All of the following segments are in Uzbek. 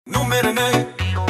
Numerini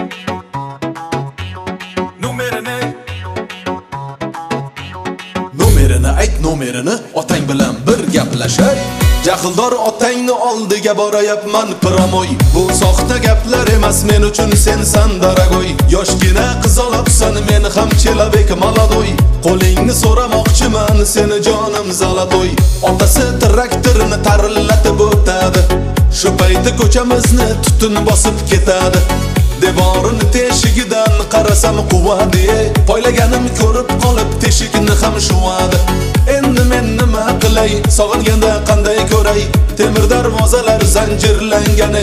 ayt numerini otang bilan bir gaplashay. Jahildor otangni oldiga borayapman promoy. Bu soxta gaplar emas men uchun sensan daragoy. Yoshgina qizaloqsan men ham chelabek maladoy. Qo'lingni so'ramoqchiman seni jonim zalatoy. Otasi traktorni tarillatib o'tadi. Shu payti ko'chamizni tutun bosib ketadi. Devorini teshigidan qarasam quvadi. Poylaganim ko'rib qolib teshikni ham shuvadi. Endi men nima qilay, sog'inganda qanday ko'ray? Temir darvozalar zanjirlangan.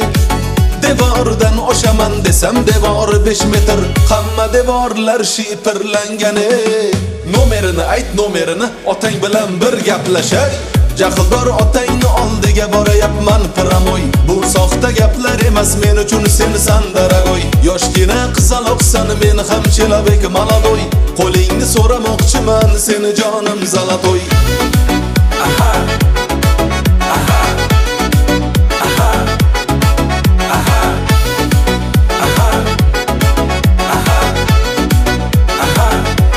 Devordan oshaman desam devor 5 metr, hamma devorlar shipirlangan. Numerini ayt numerini, otang bilan bir gaplashay. Jahildor otangni oldiga borayapman promoy. Bu soxta gaplar emas men uchun sensan daragoy. Yoshgina qizaloqsan men ham chelabek maladoy. Qo'lingni so'ramoqchiman seni jonim zalatoy. Aha aha aha aha aha aha aha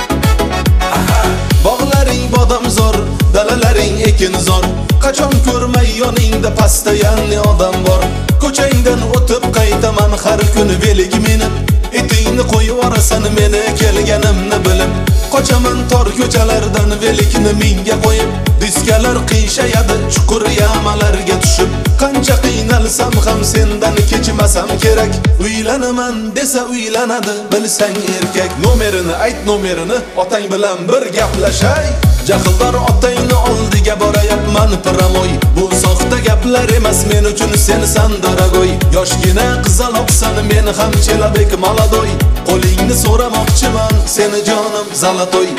aha. Bog'laring bodamzor, dalalaring ekinzor. Qachon ko'rmay yoningda pasta yanni odam bor. Ko'changdan o'tib qaytaman har kuni velik minib. Etingni qo'yib orasan meni kelganimni bilib. Qochaman tor ko'chalardan velikni minga qo'yib. Diskalar qiyshayadi chuqur yamalarga tushib. Qancha qiynalsam ham sendan kechmasam kerak. Uylanaman desa uylanadi bilsang erkak. Numerini ayt numerini, otang bilan bir gaplashay. Jahildor otangni oldiga borayapman promoy. Bu soxta gaplar emas men uchun sensan daragoy. Yoshgina qizaloqsan men ham chelabek maladoy. Qo'lingni so'ramoqchiman seni jonim zalatoy.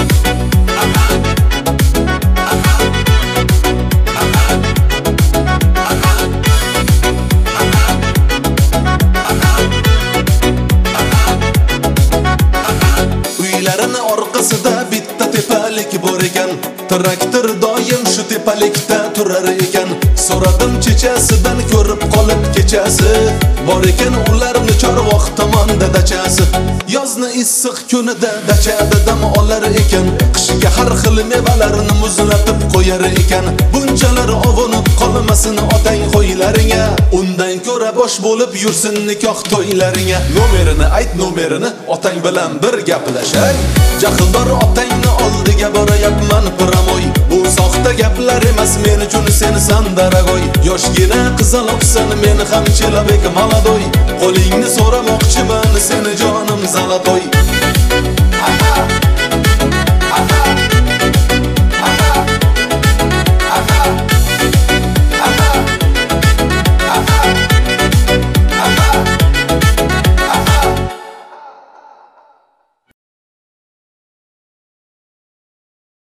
Uylarini orqasida bitta tepalik bor ekan. Traktor doim shu tepalikda turar ekan. So'radim chechasidan ko'rib qolib kechasi. Bor ekan ularni Chorvoq tomonda dachasi. Yozni issiq kunida dachada dam olar ekan. Qishga har xil mevalarni muzlatib qo'yar ekan. Bunchalar ovunib qolmasin otang qo'ylaringa. Undan ko'ra bosh bo'lib yursin nikoh to'ylaringa. Numerini ayt numerini, otang bilan bir gaplashay. Jahildor otangni oldiga borayapman promoy. Bu soxta gaplar emas men uchun sensan daragoy. Yoshgina qizaloqsan men ham chelabek maladoy. Qo'lingni so'ramoqchiman seni jonim zalatoy.